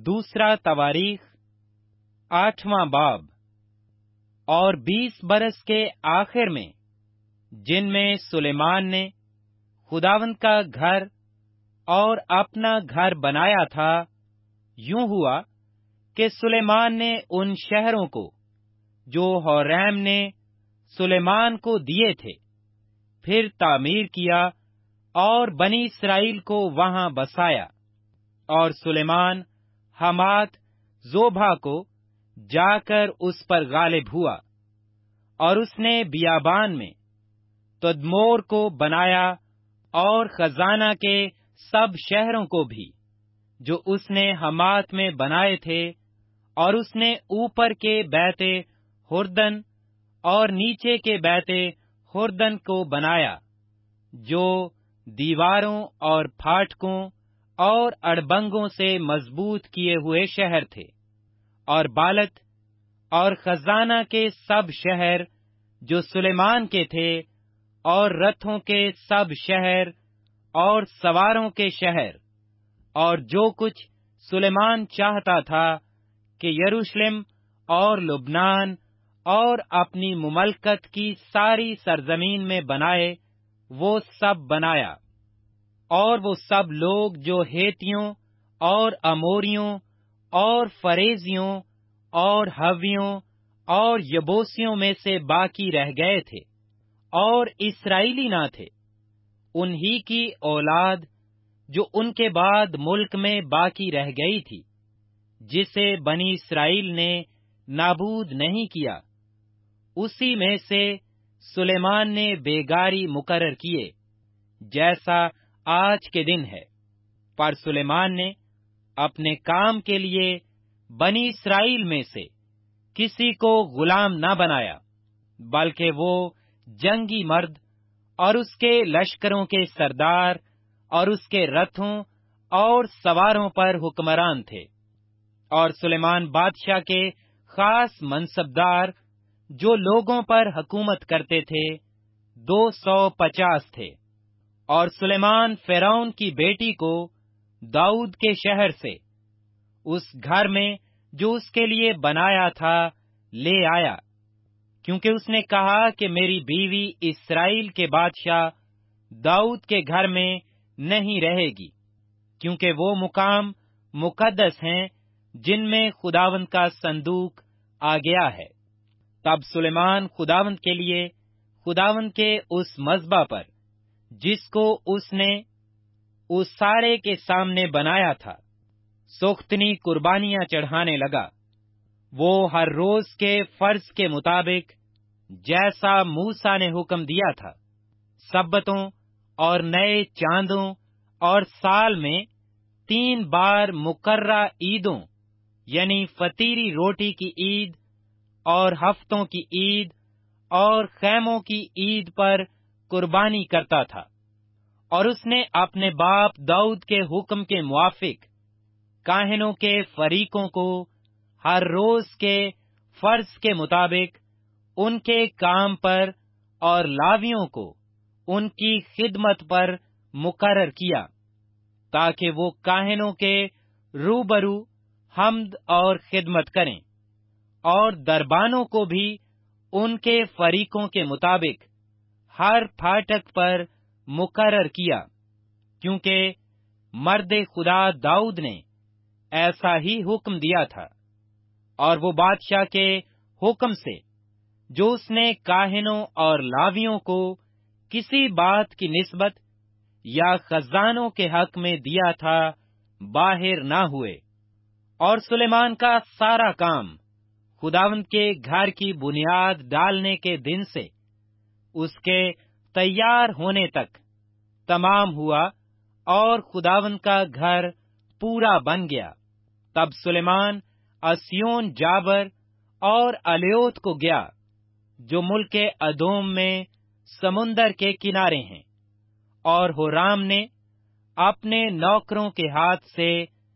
دوسرا تواریخ 8واں باب۔ اور 20 برس کے آخر میں، جن میں سلیمان نے خداوند کا گھر اور اپنا گھر بنایا تھا، یوں ہوا کہ سلیمان نے ان شہروں کو جو ہوریم نے سلیمان کو دیے تھے پھر تعمیر کیا اور بنی اسرائیل کو وہاں بسایا۔ اور سلیمان حمات زوبہ کو جا کر اس پر غالب ہوا، اور اس نے بیابان میں تدمور کو بنایا اور خزانہ کے سب شہروں کو بھی جو اس نے حمات میں بنائے تھے، اور اس نے اوپر کے بیت ہردن اور نیچے کے بیت ہردن کو بنایا، جو دیواروں اور پھاٹکوں اور اڑبنگوں سے مضبوط کیے ہوئے شہر تھے۔ اور بالت اور خزانہ کے سب شہر جو سلیمان کے تھے، اور رتھوں کے سب شہر اور سواروں کے شہر، اور جو کچھ سلیمان چاہتا تھا کہ یروشلم اور لبنان اور اپنی مملکت کی ساری سرزمین میں بنائے، وہ سب بنایا۔ اور وہ سب لوگ جو ہیتیوں اور اموریوں اور فریزیوں اور ہویوں اور یبوسیوں میں سے باقی رہ گئے تھے اور اسرائیلی نہ تھے، انہی کی اولاد جو ان کے بعد ملک میں باقی رہ گئی تھی، جسے بنی اسرائیل نے نابود نہیں کیا، اسی میں سے سلیمان نے بیگاری مقرر کیے، جیسا آج کے دن ہے۔ پر سلیمان نے اپنے کام کے لیے بنی اسرائیل میں سے کسی کو غلام نہ بنایا، بلکہ وہ جنگی مرد اور اس کے لشکروں کے سردار اور اس کے رتھوں اور سواروں پر حکمران تھے۔ اور سلیمان بادشاہ کے خاص منصبدار جو لوگوں پر حکومت کرتے تھے 250 تھے۔ اور سلیمان فرعون کی بیٹی کو داؤد کے شہر سے اس گھر میں جو اس کے لیے بنایا تھا لے آیا، کیونکہ اس نے کہا کہ میری بیوی اسرائیل کے بادشاہ داؤد کے گھر میں نہیں رہے گی، کیونکہ وہ مقام مقدس ہیں جن میں خداوند کا صندوق آ گیا ہے۔ تب سلیمان خداوند کے لیے خداوند کے اس مذبح پر جس کو اس نے اس سارے کے سامنے بنایا تھا، سختنی قربانیاں چڑھانے لگا۔ وہ ہر روز کے فرض کے مطابق جیسا موسیٰ نے حکم دیا تھا، سبتوں اور نئے چاندوں اور سال میں 3 بار مقررہ عیدوں، یعنی فطیری روٹی کی عید اور ہفتوں کی عید اور خیموں کی عید پر قربانی کرتا تھا۔ اور اس نے اپنے باپ داؤد کے حکم کے موافق کاہنوں کے فریقوں کو ہر روز کے فرض کے مطابق ان کے کام پر اور لاویوں کو ان کی خدمت پر مقرر کیا، تاکہ وہ کاہنوں کے روبرو حمد اور خدمت کریں، اور دربانوں کو بھی ان کے فریقوں کے مطابق ہر پھاٹک پر مقرر کیا، کیونکہ مرد خدا داؤد نے ایسا ہی حکم دیا تھا۔ اور وہ بادشاہ کے حکم سے جو اس نے کاہنوں اور لاویوں کو کسی بات کی نسبت یا خزانوں کے حق میں دیا تھا باہر نہ ہوئے۔ اور سلیمان کا سارا کام خداوند کے گھر کی بنیاد ڈالنے کے دن سے اس کے تیار ہونے تک تمام ہوا، اور خداوند کا گھر پورا بن گیا۔ تب سلیمان اسیون جابر اور الیوت کو گیا، جو ملک ادوم میں سمندر کے کنارے ہیں، اور ہورام نے اپنے نوکروں کے ہاتھ سے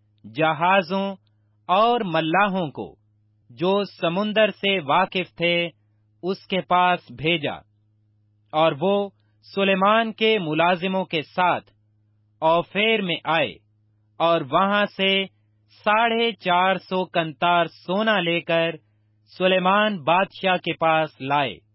جہازوں اور ملاحوں کو جو سمندر سے واقف تھے اس کے پاس بھیجا، اور وہ سلیمان کے ملازموں کے ساتھ اوفیر میں آئے، اور وہاں سے 450 कंतार सोना लेकर सुलेमान बादशाह के पास लाए।